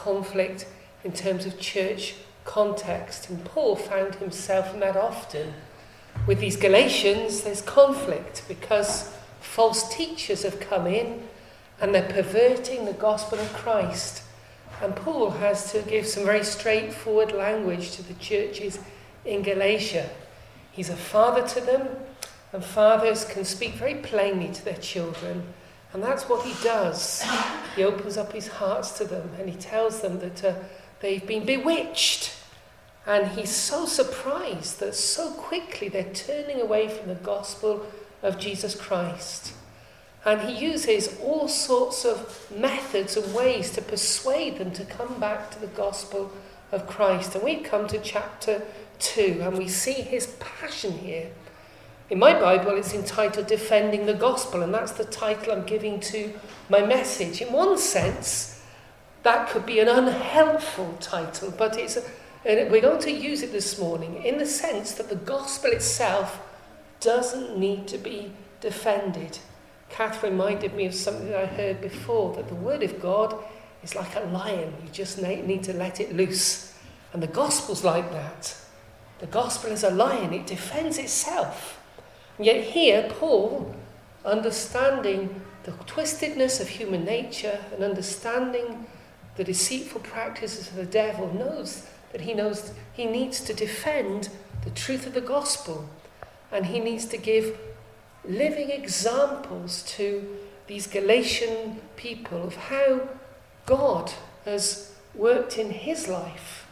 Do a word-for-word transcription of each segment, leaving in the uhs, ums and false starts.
conflict in terms of church context. And Paul found himself in that often. With these Galatians, there's conflict because false teachers have come in and they're perverting the gospel of Christ. And Paul has to give some very straightforward language to the churches in Galatia. He's a father to them, and fathers can speak very plainly to their children. And that's what he does. He opens up his hearts to them and he tells them that uh, they've been bewitched. And he's so surprised that so quickly they're turning away from the gospel of Jesus Christ. And he uses all sorts of methods and ways to persuade them to come back to the gospel of Christ. And we come to chapter two and we see his passion here. In my Bible, it's entitled Defending the Gospel, and that's the title I'm giving to my message. In one sense, that could be an unhelpful title, but it's a, and we're going to use it this morning in the sense that the gospel itself doesn't need to be defended. Kath reminded me of something that I heard before, that the word of God is like a lion. You just need to let it loose. And the gospel's like that. The gospel is a lion. It defends itself. And yet here, Paul, understanding the twistedness of human nature and understanding the deceitful practices of the devil, knows that he knows he needs to defend the truth of the gospel. And he needs to give living examples to these Galatian people of how God has worked in his life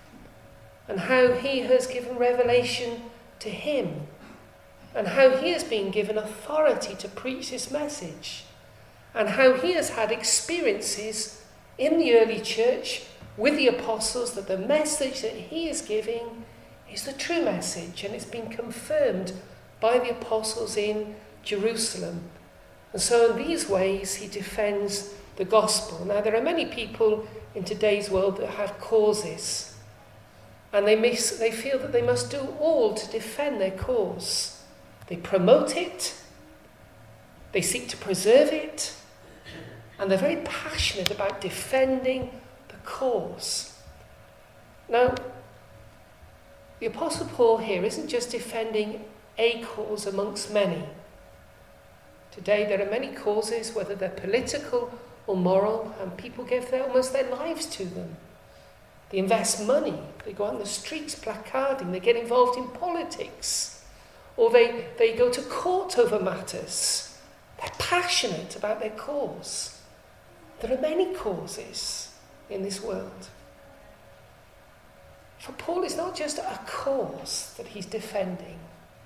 and how he has given revelation to him and how he has been given authority to preach this message and how he has had experiences in the early church with the apostles that the message that he is giving is the true message, and it's been confirmed by the apostles in Jerusalem. And so in these ways he defends the gospel. Now there are many people in today's world that have causes, and they miss, they feel that they must do all to defend their cause. They promote it, they seek to preserve it, and they're very passionate about defending the cause. Now, the Apostle Paul here isn't just defending a cause amongst many. Today there are many causes, whether they're political or moral, and people give their, almost their lives to them. They invest money, they go out in the streets placarding, they get involved in politics, or they, they go to court over matters. They're passionate about their cause. There are many causes in this world. For Paul, it's not just a cause that he's defending.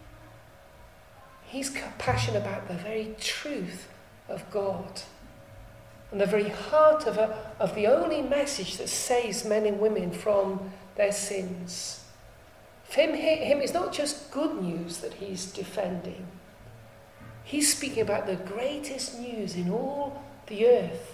He's passionate about the very truth of God and the very heart of, a, of the only message that saves men and women from their sins. For him, him, it's not just good news that he's defending. He's speaking about the greatest news in all the earth.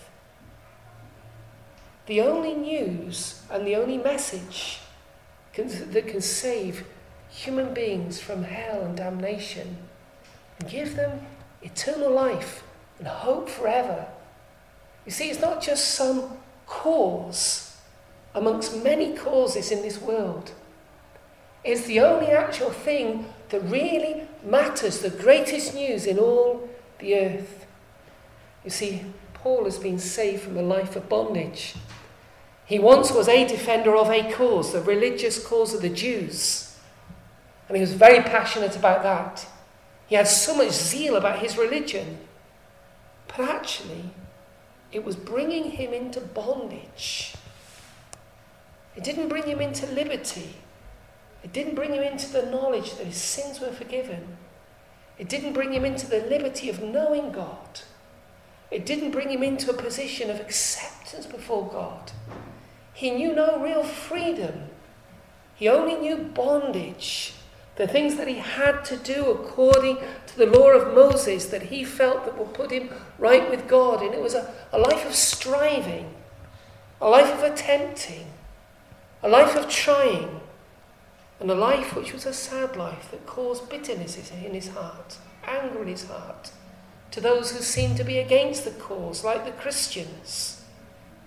The only news and the only message can, that can save human beings from hell and damnation and give them eternal life and hope forever. You see, it's not just some cause amongst many causes in this world. It's the only actual thing that really matters, the greatest news in all the earth. You see, Paul has been saved from a life of bondage. He once was a defender of a cause, the religious cause of the Jews. And he was very passionate about that. He had so much zeal about his religion. But actually, it was bringing him into bondage. It didn't bring him into liberty. It didn't bring him into the knowledge that his sins were forgiven. It didn't bring him into the liberty of knowing God. It didn't bring him into a position of acceptance before God. He knew no real freedom. He only knew bondage. The things that he had to do according to the law of Moses that he felt that would put him right with God. And it was a, a life of striving, a life of attempting, a life of trying, and a life which was a sad life that caused bitterness in his heart, anger in his heart, to those who seemed to be against the cause, like the Christians.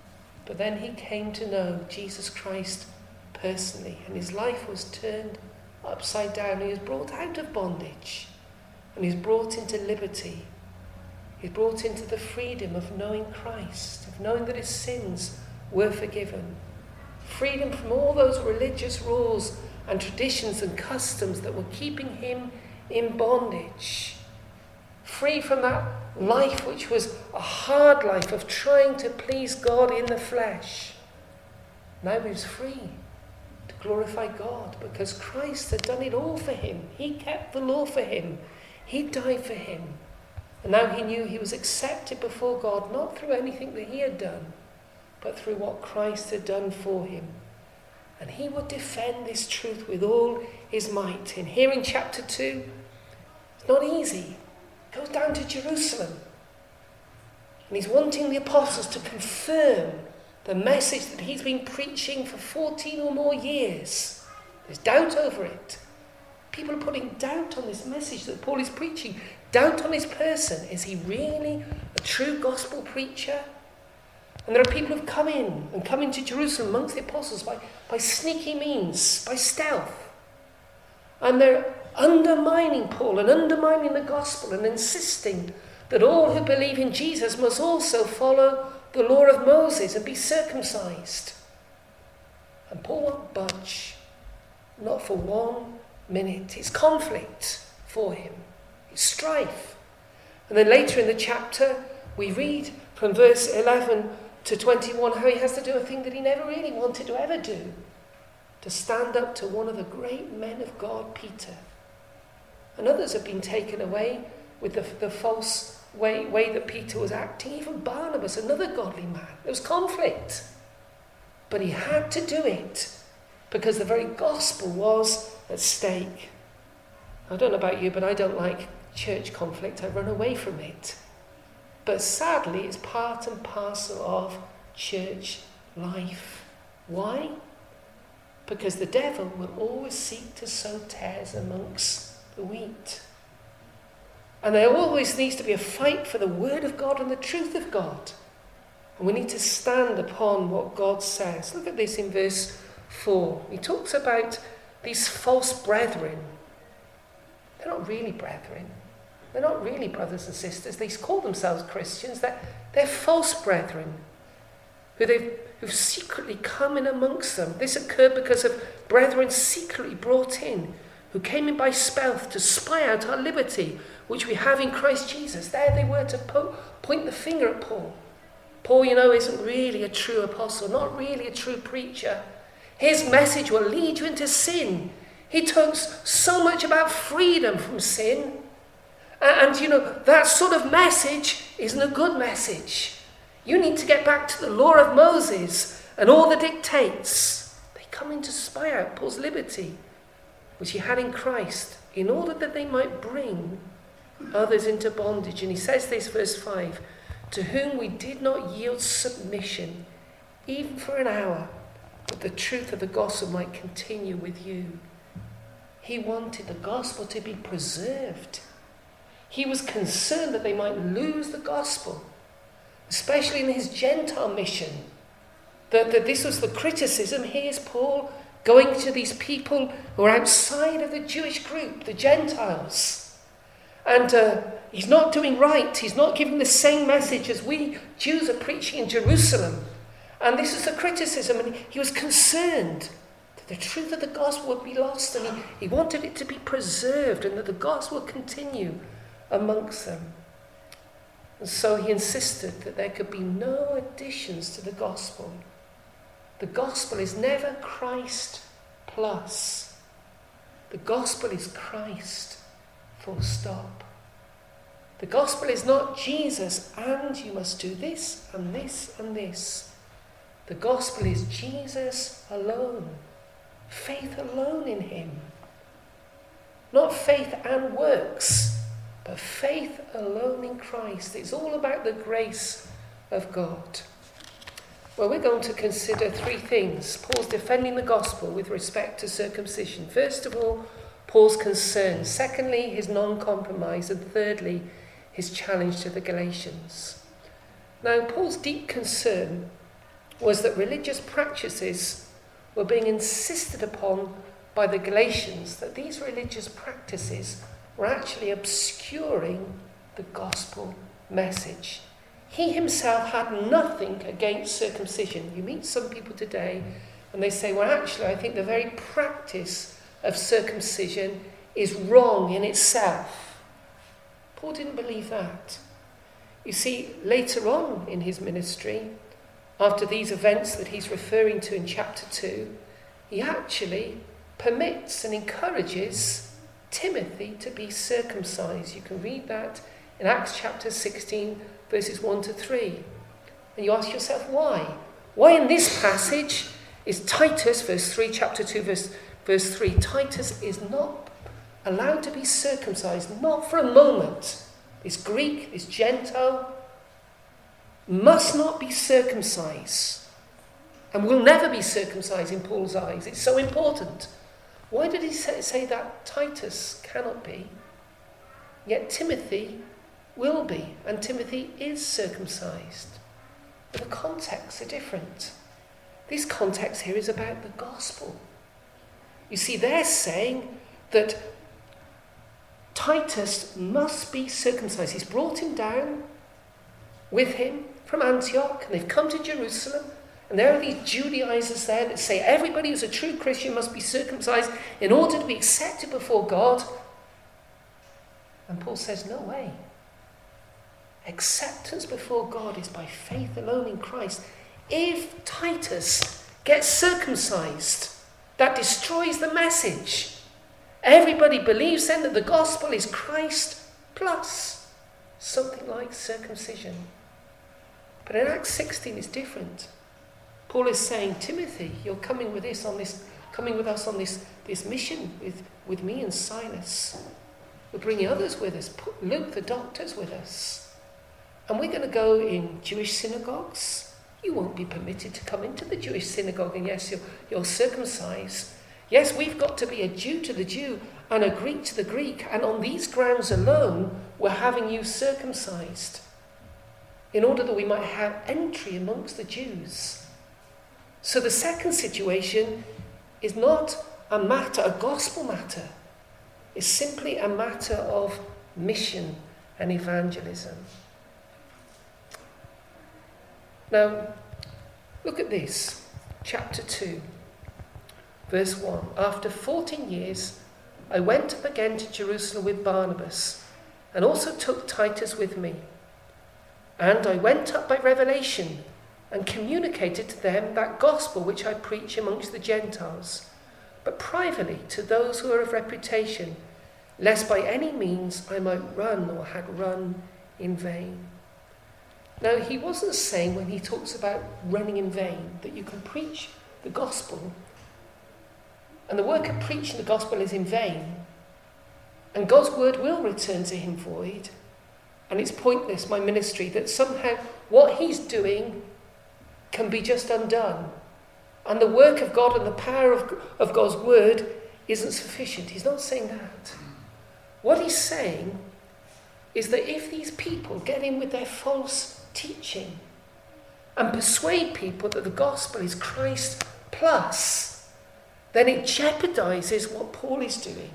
But then he came to know Jesus Christ personally, and his life was turned upside down. He was brought out of bondage, and he was brought into liberty. He was brought into the freedom of knowing Christ, of knowing that his sins were forgiven. Freedom from all those religious rules and traditions and customs that were keeping him in bondage. Free from that life which was a hard life of trying to please God in the flesh. Now he was free to glorify God because Christ had done it all for him. He kept the law for him. He died for him. And now he knew he was accepted before God, not through anything that he had done, but through what Christ had done for him. And he would defend this truth with all his might. And here in chapter two, it's not easy. He goes down to Jerusalem. And he's wanting the apostles to confirm the message that he's been preaching for fourteen or more years. There's doubt over it. People are putting doubt on this message that Paul is preaching. Doubt on his person. Is he really a true gospel preacher? And there are people who've come in and come into Jerusalem amongst the apostles by, by sneaky means, by stealth. And they're undermining Paul and undermining the gospel and insisting that all who believe in Jesus must also follow the law of Moses and be circumcised. And Paul won't budge, not for one minute. It's conflict for him. It's strife. And then later in the chapter, we read from verse eleven to twenty-one how he has to do a thing that he never really wanted to ever do. To stand up to one of the great men of God, Peter. And others have been taken away with the, the false way, way that Peter was acting. Even Barnabas, another godly man. There was conflict. But he had to do it because the very gospel was at stake. I don't know about you, but I don't like church conflict. I run away from it. But sadly, it's part and parcel of church life. Why? Because the devil will always seek to sow tares amongst the wheat. And there always needs to be a fight for the word of God and the truth of God. And we need to stand upon what God says. Look at this in verse four. He talks about these false brethren. They're not really brethren. They're not really brothers and sisters. They call themselves Christians. They're, they're false brethren who they've, who've secretly come in amongst them. This occurred because of brethren secretly brought in, who came in by stealth to spy out our liberty, which we have in Christ Jesus. There they were to po- point the finger at Paul. Paul, you know, isn't really a true apostle, not really a true preacher. His message will lead you into sin. He talks so much about freedom from sin. And, you know, that sort of message isn't a good message. You need to get back to the law of Moses and all the dictates. They come in to spy out Paul's liberty, which he had in Christ, in order that they might bring others into bondage. And he says this, verse five, to whom we did not yield submission, even for an hour, that the truth of the gospel might continue with you. He wanted the gospel to be preserved. He was concerned that they might lose the gospel, especially in his Gentile mission. That, that this was the criticism. Here's Paul going to these people who are outside of the Jewish group, the Gentiles. And uh, he's not doing right. He's not giving the same message as we Jews are preaching in Jerusalem. And this is the criticism. And he was concerned that the truth of the gospel would be lost. And he, he wanted it to be preserved and that the gospel would continue amongst them. And so he insisted that there could be no additions to the gospel. The gospel is never Christ plus. The gospel is Christ, full stop. The gospel is not Jesus and you must do this and this and this. The gospel is Jesus alone. Faith alone in him. Not faith and works, but faith alone in Christ. It's all about the grace of God. Well, we're going to consider three things. Paul's defending the gospel with respect to circumcision. First of all, Paul's concern. Secondly, his non-compromise. And thirdly, his challenge to the Galatians. Now, Paul's deep concern was that religious practices were being insisted upon by the Galatians, that these religious practices were actually obscuring the gospel message. He himself had nothing against circumcision. You meet some people today and they say, well, actually, I think the very practice of circumcision is wrong in itself. Paul didn't believe that. You see, later on in his ministry, after these events that he's referring to in chapter two, he actually permits and encourages Timothy to be circumcised. You can read that in Acts chapter sixteen, verses one to three. And you ask yourself, why? Why in this passage is Titus, verse three, chapter two, verse, verse three, Titus is not allowed to be circumcised, not for a moment. This Greek, this Gentile, must not be circumcised and will never be circumcised in Paul's eyes. It's so important. Why did he say, say that Titus cannot be? Yet Timothy will be, and Timothy is circumcised. But the contexts are different. This context here is about the gospel. You see, they're saying that Titus must be circumcised. He's brought him down with him from Antioch, and they've come to Jerusalem, and there are these Judaizers there that say everybody who's a true Christian must be circumcised in order to be accepted before God. And Paul says, no way. Acceptance before God is by faith alone in Christ. If Titus gets circumcised, that destroys the message. Everybody believes then that the gospel is Christ plus something like circumcision. But in Acts sixteen it's different. Paul is saying, Timothy, you're coming with this on this, coming with us on this, this mission with, with me and Silas. We're bringing others with us. Put Luke the doctor's with us. And we're going to go in Jewish synagogues. You won't be permitted to come into the Jewish synagogue, and yes, you're, you're circumcised. Yes, we've got to be a Jew to the Jew and a Greek to the Greek, and on these grounds alone, we're having you circumcised in order that we might have entry amongst the Jews. So the second situation is not a matter, a gospel matter. It's simply a matter of mission and evangelism. Now, look at this, chapter two, verse one. After fourteen years, I went up again to Jerusalem with Barnabas, and also took Titus with me. And I went up by revelation, and communicated to them that gospel which I preach amongst the Gentiles, but privately to those who are of reputation, lest by any means I might run or had run in vain. Now, he wasn't saying when he talks about running in vain that you can preach the gospel and the work of preaching the gospel is in vain and God's word will return to him void and it's pointless, my ministry, that somehow what he's doing can be just undone and the work of God and the power of, of God's word isn't sufficient. He's not saying that. What he's saying is that if these people get in with their false teaching and persuade people that the gospel is Christ plus, then it jeopardizes what Paul is doing.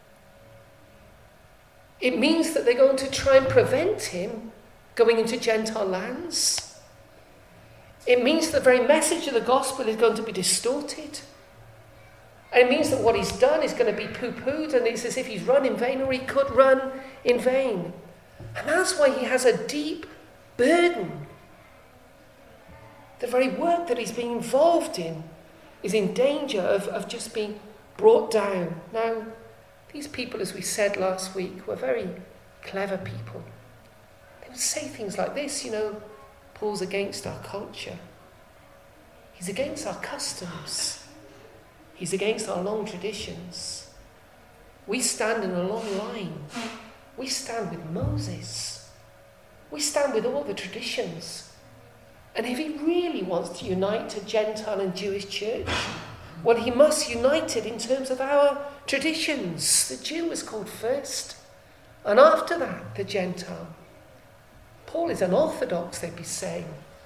It means that they're going to try and prevent him going into Gentile lands. It means the very message of the gospel is going to be distorted. And it means that what he's done is going to be poo-pooed, and it's as if he's run in vain, or he could run in vain. And that's why he has a deep burden. The very work that he's being involved in is in danger of, of just being brought down. Now, these people, as we said last week, were very clever people. They would say things like this, you know, Paul's against our culture. He's against our customs. He's against our long traditions. We stand in a long line. We stand with Moses. We stand with all the traditions. And if he really wants to unite a Gentile and Jewish church, well, he must unite it in terms of our traditions. The Jew was called first, and after that, the Gentile. Paul is unorthodox, they'd be saying.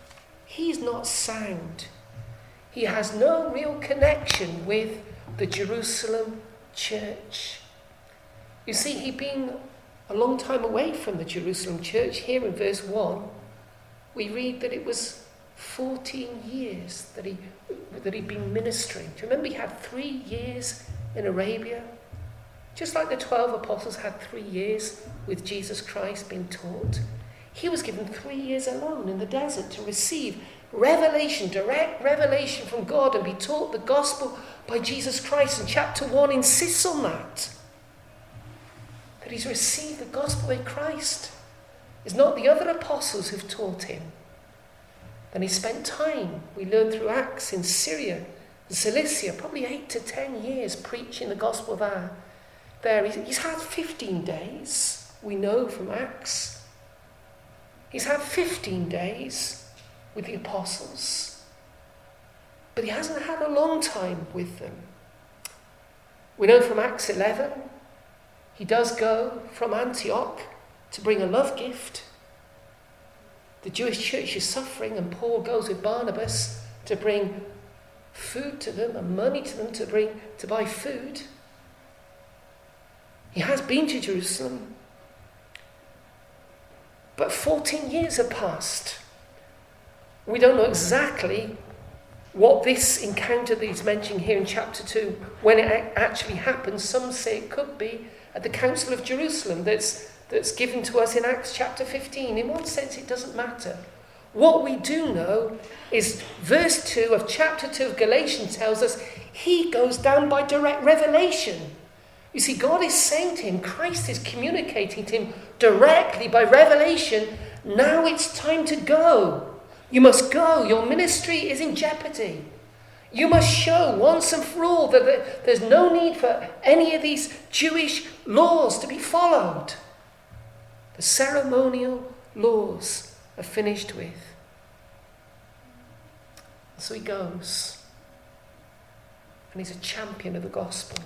he's not sound. He has no real connection with the Jerusalem church. You see, he'd been a long time away from the Jerusalem church. Here in verse one, we read that it was fourteen years that, he, that he'd been ministering. Do you remember he had three years in Arabia? Just like the twelve apostles had three years with Jesus Christ being taught. He was given three years alone in the desert to receive revelation, direct revelation from God, and be taught the gospel by Jesus Christ. And chapter one insists on that. That he's received the gospel by Christ. It's not the other apostles who've taught him. Then he spent time, we learn through Acts, in Syria and Cilicia, probably eight to ten years preaching the gospel there. There, he's had fifteen days, we know from Acts. He's had fifteen days with the apostles. But he hasn't had a long time with them. We know from Acts eleven, he does go from Antioch to bring a love gift. The Jewish church is suffering, and Paul goes with Barnabas to bring food to them and money to them to bring to buy food. He has been to Jerusalem, but fourteen years have passed. We don't know exactly what this encounter that he's mentioning here in chapter two, when it actually happened. Some say it could be at the Council of Jerusalem that's, that's given to us in Acts chapter fifteen. In one sense, it doesn't matter. What we do know is verse two of chapter two of Galatians tells us he goes down by direct revelation. You see, God is saying to him, Christ is communicating to him directly by revelation, now it's time to go. You must go. Your ministry is in jeopardy. You must show once and for all that there's no need for any of these Jewish laws to be followed. The ceremonial laws are finished with. So he goes. And he's a champion of the gospel.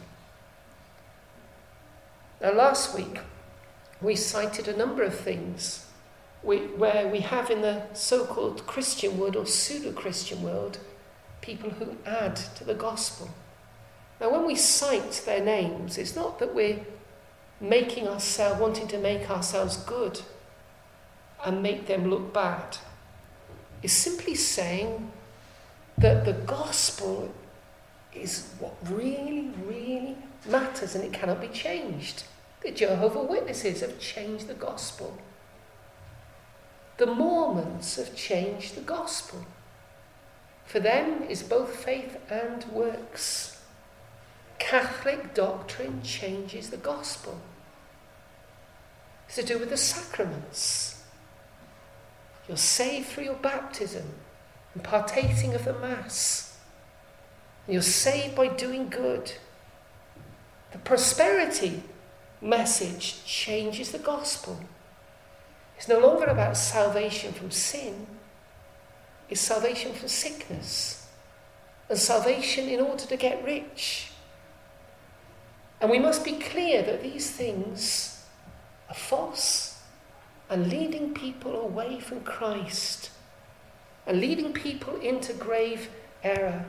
Now, last week, we cited a number of things we, where we have in the so-called Christian world or pseudo-Christian world people who add to the gospel. Now, when we cite their names, it's not that we're making ourselves, wanting to make ourselves good and make them look bad. It's simply saying that the gospel is what really, really matters, and it cannot be changed. The Jehovah's Witnesses have changed the gospel. The Mormons have changed the gospel. For them is both faith and works. Catholic doctrine changes the gospel. It's to do with the sacraments. You're saved through your baptism and partaking of the Mass. You're saved by doing good. The prosperity message changes the gospel. It's no longer about salvation from sin. It's salvation from sickness. And salvation in order to get rich. And we must be clear that these things are false and leading people away from Christ and leading people into grave error.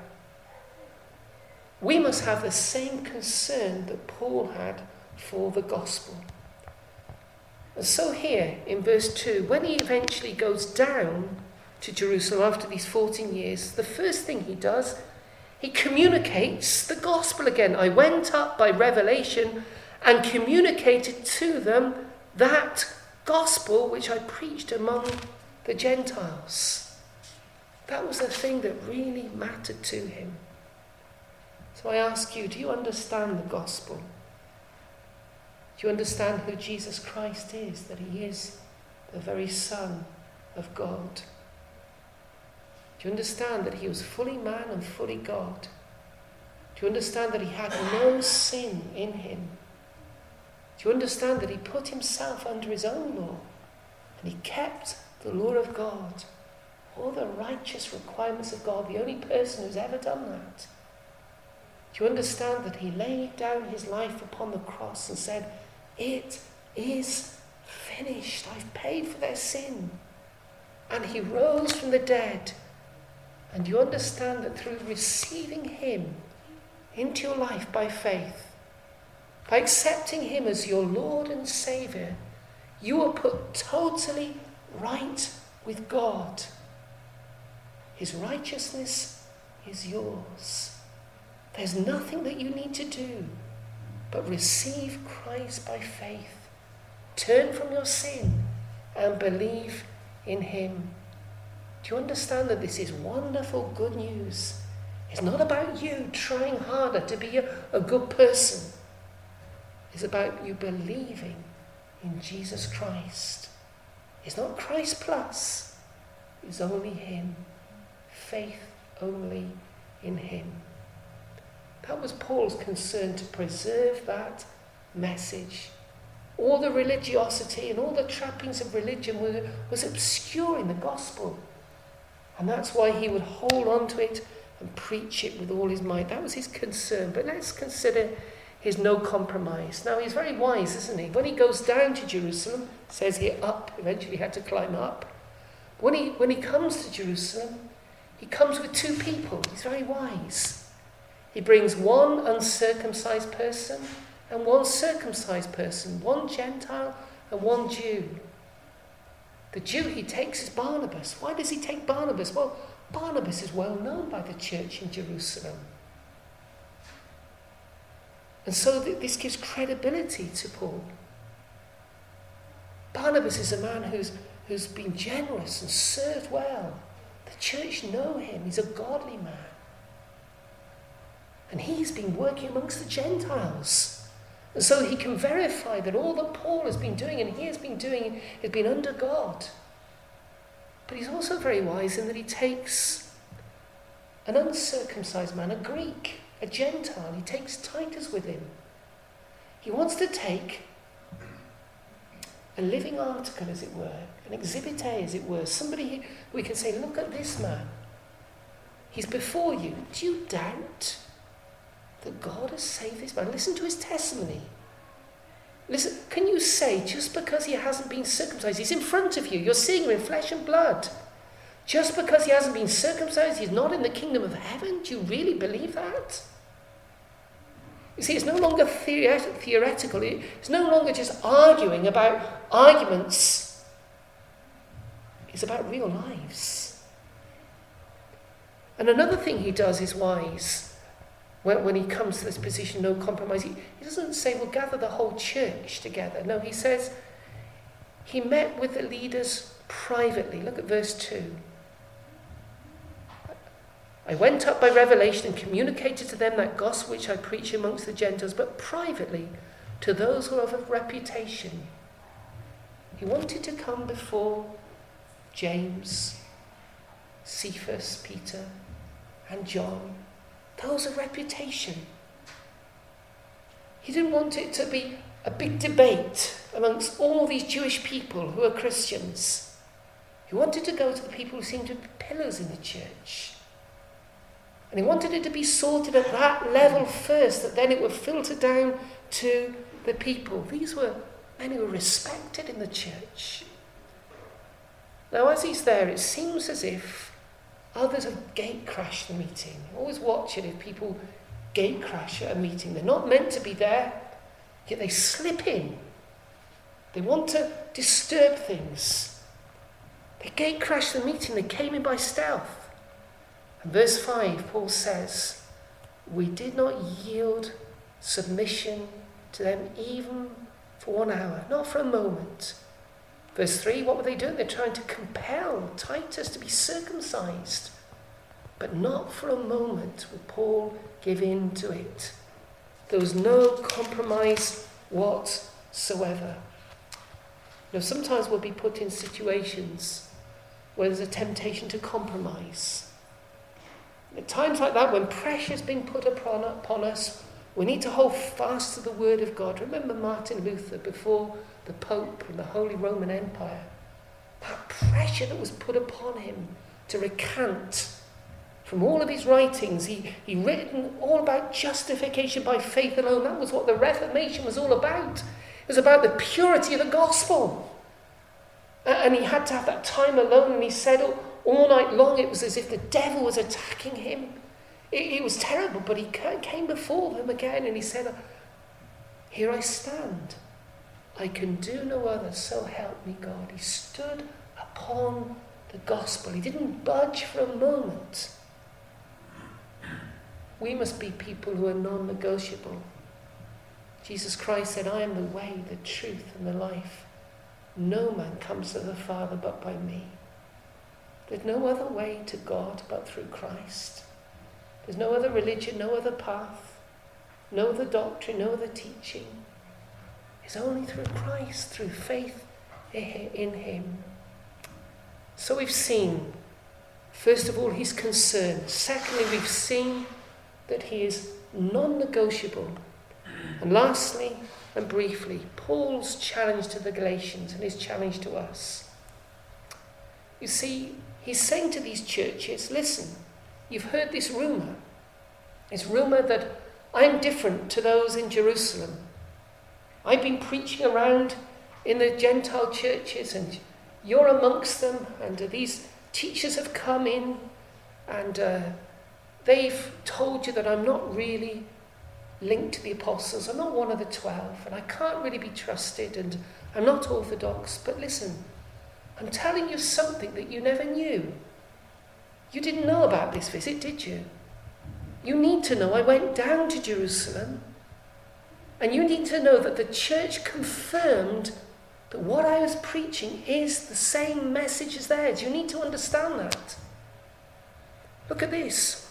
We must have the same concern that Paul had for the gospel. And so here in verse two, when he eventually goes down to Jerusalem after these fourteen years, the first thing he does, he communicates the gospel again. I went up by revelation and communicated to them that gospel which I preached among the Gentiles. That was the thing that really mattered to him. So I ask you, do you understand the gospel? Do you understand who Jesus Christ is, that he is the very Son of God? Do you understand that he was fully man and fully God? Do you understand that he had no sin in him? Do you understand that he put himself under his own law and he kept the law of God, all the righteous requirements of God, the only person who's ever done that? Do you understand that he laid down his life upon the cross and said, it is finished. I've paid for their sin. and he rose from the dead. And you understand that through receiving him into your life by faith, by accepting him as your Lord and Saviour, you are put totally right with God. His righteousness is yours. There's nothing that you need to do but receive Christ by faith. Turn from your sin and believe in him. Do you understand that this is wonderful good news? It's not about you trying harder to be a, a good person. It's about you believing in Jesus Christ. It's not Christ plus. It's only him. Faith only in him. That was Paul's concern, to preserve that message. All the religiosity and all the trappings of religion were, was obscuring the gospel. And that's why he would hold on to it and preach it with all his might. That was his concern. But let's consider his no compromise. Now, he's very wise, isn't he? When he goes down to Jerusalem, it says here up, eventually he had to climb up. When he, when he comes to Jerusalem, he comes with two people. He's very wise. He brings one uncircumcised person and one circumcised person, one Gentile and one Jew. The Jew he takes is Barnabas. Why does he take Barnabas? Well, Barnabas is well known by the church in Jerusalem. And so th- this gives credibility to Paul. Barnabas is a man who's, who's been generous and served well. The church know him. He's a godly man. And he's been working amongst the Gentiles. And so he can verify that all that Paul has been doing and he has been doing has been under God. But he's also very wise in that he takes an uncircumcised man, a Greek, a Gentile. He takes Titus with him. He wants to take a living article, as it were, an exhibit A, as it were, somebody we can say, look at this man. He's before you. Do you doubt that God has saved this man? Listen to his testimony. Listen, can you say, just because he hasn't been circumcised, he's in front of you, you're seeing him in flesh and blood, just because he hasn't been circumcised, he's not in the kingdom of heaven? Do you really believe that? You see, it's no longer theoret- theoretical. It's no longer just arguing about arguments. It's about real lives. And another thing he does is wise. When, when he comes to this position, no compromise, he, he doesn't say, we'll gather the whole church together. No, he says, he met with the leaders privately. Look at verse two. I went up by revelation and communicated to them that gospel which I preach amongst the Gentiles, but privately to those who are of reputation. He wanted to come before James, Cephas, Peter, and John. Those of reputation. He didn't want it to be a big debate amongst all these Jewish people who are Christians. He wanted to go to the people who seemed to be pillars in the church. And he wanted it to be sorted at that level first, that then it would filter down to the people. These were men who were respected in the church. Now, as he's there, it seems as if others have gate crashed the meeting. Always watch it if people gate crash at a meeting. They're not meant to be there, yet they slip in. They want to disturb things. They gate crashed the meeting. They came in by stealth. And verse five, Paul says, we did not yield submission to them even for one hour, not for a moment. Verse three, what were they doing? They're trying to compel Titus to be circumcised. But not for a moment would Paul give in to it. There was no compromise whatsoever. Now, sometimes we'll be put in situations where there's a temptation to compromise. At times like that, when pressure's been put upon, upon us, we need to hold fast to the word of God. Remember Martin Luther before the Pope in the Holy Roman Empire. That pressure that was put upon him to recant from all of his writings. He, he written all about justification by faith alone. That was what the Reformation was all about. It was about the purity of the gospel. And he had to have that time alone, and he said all, all night long it was as if the devil was attacking him. It, it was terrible, but he came before them again and he said, here I stand. I can do no other, so help me God. He stood upon the gospel. He didn't budge for a moment. We must be people who are non-negotiable. Jesus Christ said, I am the way, the truth, and the life. No man comes to the Father but by me. There's no other way to God but through Christ. There's no other religion, no other path, no other doctrine, no other teaching. It's only through Christ, through faith in him. So we've seen, first of all, his concern. Secondly, we've seen that he is non-negotiable. And lastly, and briefly, Paul's challenge to the Galatians and his challenge to us. You see, he's saying to these churches, listen, you've heard this rumour. This rumour that I'm different to those in Jerusalem. I've been preaching around in the Gentile churches and you're amongst them, and these teachers have come in and uh, they've told you that I'm not really linked to the apostles. I'm not one of the twelve, and I can't really be trusted, and I'm not orthodox. But listen, I'm telling you something that you never knew. You didn't know about this visit, did you? You need to know I went down to Jerusalem, and you need to know that the church confirmed that what I was preaching is the same message as theirs. You need to understand that. Look at this.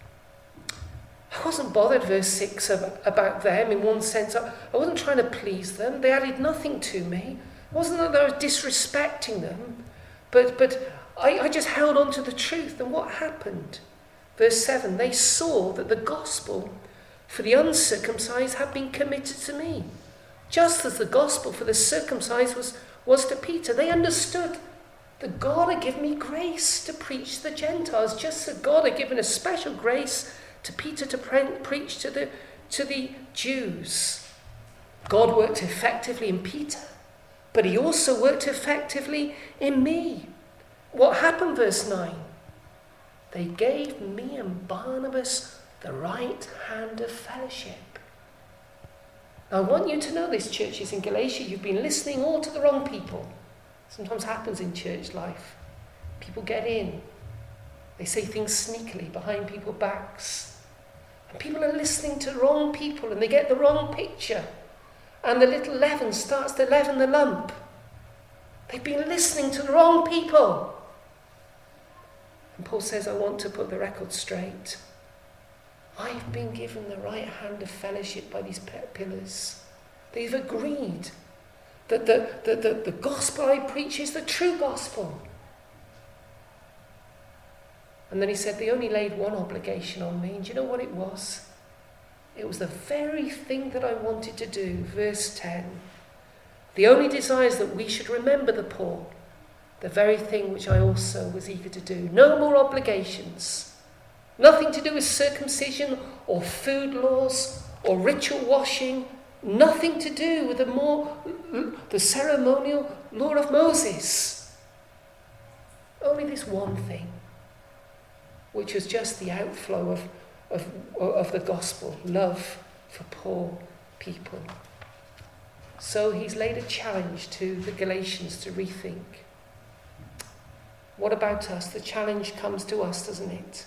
I wasn't bothered, verse six, about them in one sense. I wasn't trying to please them. They added nothing to me. It wasn't that I was disrespecting them, but, but I, I just held on to the truth. And what happened? Verse seven, they saw that the gospel for the uncircumcised had been committed to me, just as the gospel for the circumcised was, was to Peter. They understood that God had given me grace to preach to the Gentiles, just as God had given a special grace to Peter to pre- preach to the, to the Jews. God worked effectively in Peter, but he also worked effectively in me. What happened, verse nine? They gave me and Barnabas the right hand of fellowship. Now, I want you to know this, churches in Galatia, you've been listening all to the wrong people. Sometimes happens in church life. People get in. They say things sneakily behind people's backs. And people are listening to the wrong people and they get the wrong picture. And the little leaven starts to leaven the lump. They've been listening to the wrong people. And Paul says, I want to put the record straight. I've been given the right hand of fellowship by these pillars. They've agreed that the, the, the, the gospel I preach is the true gospel. And then he said, they only laid one obligation on me. And do you know what it was? It was the very thing that I wanted to do. Verse ten. The only desire is that we should remember the poor. The very thing which I also was eager to do. No more obligations. Nothing to do with circumcision or food laws or ritual washing. Nothing to do with the more the ceremonial law of Moses. Only this one thing, which was just the outflow of, of, of the gospel, love for poor people. So he's laid a challenge to the Galatians to rethink. What about us? The challenge comes to us, doesn't it?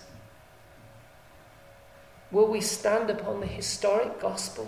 Will we stand upon the historic gospel?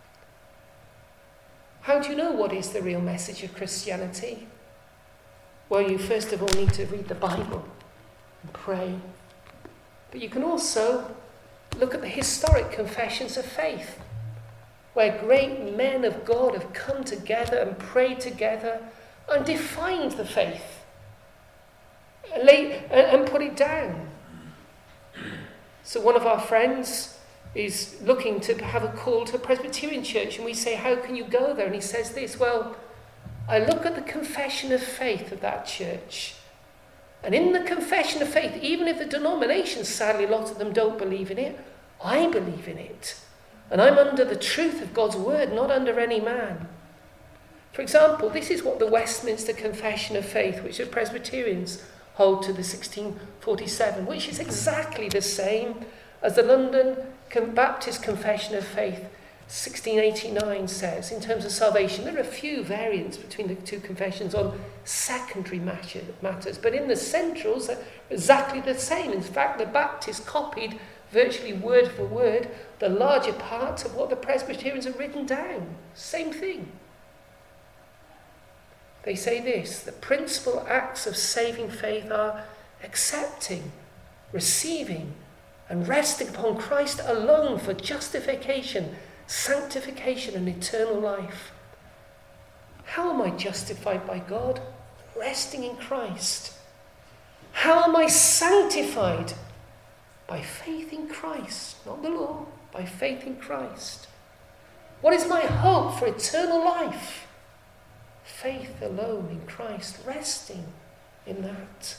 How do you know what is the real message of Christianity? Well, you first of all need to read the Bible and pray. But you can also look at the historic confessions of faith, where great men of God have come together and prayed together and defined the faith and, lay, and put it down. So one of our friends is looking to have a call to a Presbyterian church, and we say, how can you go there? And he says this, well, I look at the confession of faith of that church, and in the confession of faith, even if the denominations, sadly a lot of them don't believe in it, I believe in it. And I'm under the truth of God's word, not under any man. For example, this is what the Westminster Confession of Faith, which the Presbyterians hold to the sixteen forty-seven, which is exactly the same as the London Baptist Confession of Faith sixteen eighty-nine says in terms of salvation. There are a few variants between the two confessions on secondary matter, matters, but in the centrals they're exactly the same. In fact, the Baptists copied virtually word for word the larger part of what the Presbyterians have written down. Same thing. They say this: the principal acts of saving faith are accepting, receiving, and resting upon Christ alone for justification, sanctification, and eternal life. How am I justified by God? Resting in Christ. How am I sanctified? By faith in Christ, not the law, by faith in Christ. What is my hope for eternal life? Faith alone in Christ, resting in that.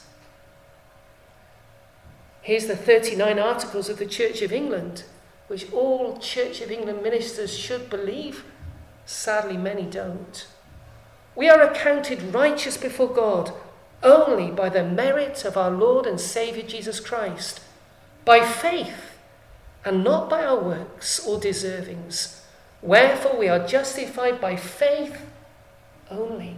Here's the thirty-nine Articles of the Church of England, which all Church of England ministers should believe. Sadly, many don't. We are accounted righteous before God only by the merit of our Lord and Saviour Jesus Christ, by faith, and not by our works or deservings. Wherefore we are justified by faith only.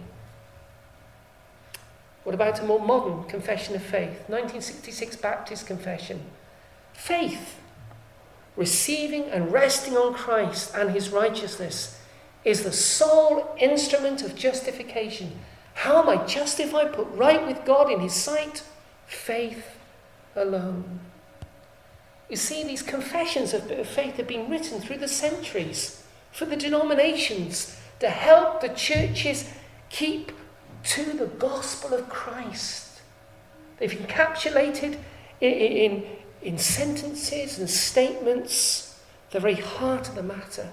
What about a more modern confession of faith? nineteen sixty-six Baptist Confession. Faith, receiving and resting on Christ and his righteousness, is the sole instrument of justification. How am I justified, put right with God in his sight? Faith alone. You see, these confessions of faith have been written through the centuries for the denominations to help the churches keep to the gospel of Christ. They've encapsulated in, in, in sentences and statements the very heart of the matter.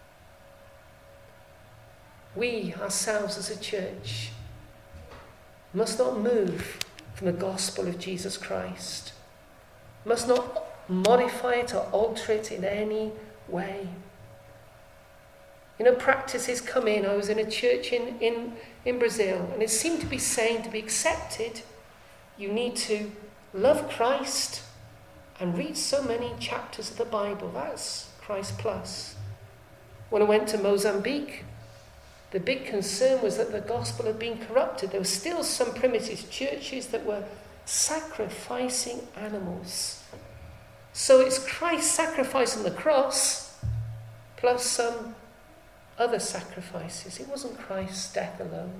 We ourselves as a church must not move from the gospel of Jesus Christ, must not modify it or alter it in any way. You know, practices come in. I was in a church in, in, in Brazil, and it seemed to be saying to be accepted, you need to love Christ and read so many chapters of the Bible. That's Christ plus. When I went to Mozambique, the big concern was that the gospel had been corrupted. There were still some primitive churches that were sacrificing animals. So it's Christ's sacrifice on the cross plus some other sacrifices. It wasn't Christ's death alone.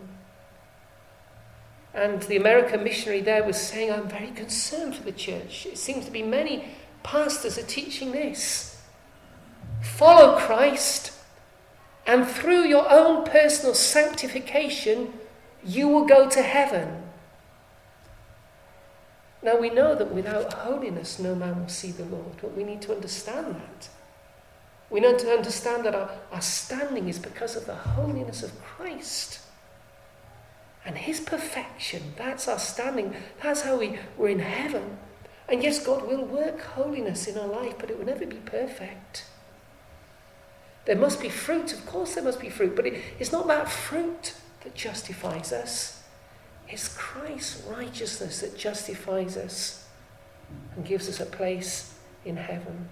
And the American missionary there was saying, I'm very concerned for the church. It seems to be many pastors are teaching this. Follow Christ, and through your own personal sanctification, you will go to heaven. Now we know that without holiness no man will see the Lord, but we need to understand that. We need to understand that our, our standing is because of the holiness of Christ. And his perfection, that's our standing. That's how we, we're in heaven. And yes, God will work holiness in our life, but it will never be perfect. There must be fruit, of course there must be fruit, but it, it's not that fruit that justifies us. It's Christ's righteousness that justifies us and gives us a place in heaven.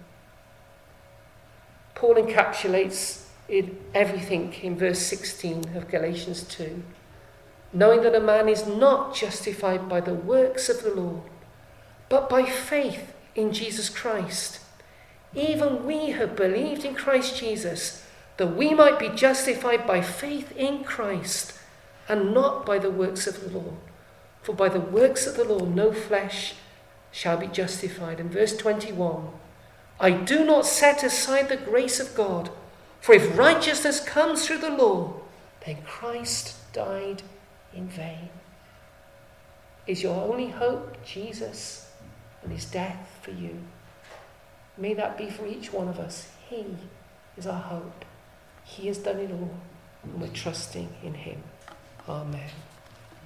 Paul encapsulates in everything in verse sixteen of Galatians two. Knowing that a man is not justified by the works of the law, but by faith in Jesus Christ. Even we have believed in Christ Jesus, that we might be justified by faith in Christ, and not by the works of the law. For by the works of the law no flesh shall be justified. In verse twenty-one, I do not set aside the grace of God, for if righteousness comes through the law, then Christ died in vain. Is your only hope Jesus and his death for you? May that be for each one of us. He is our hope. He has done it all, and we're trusting in him. Amen.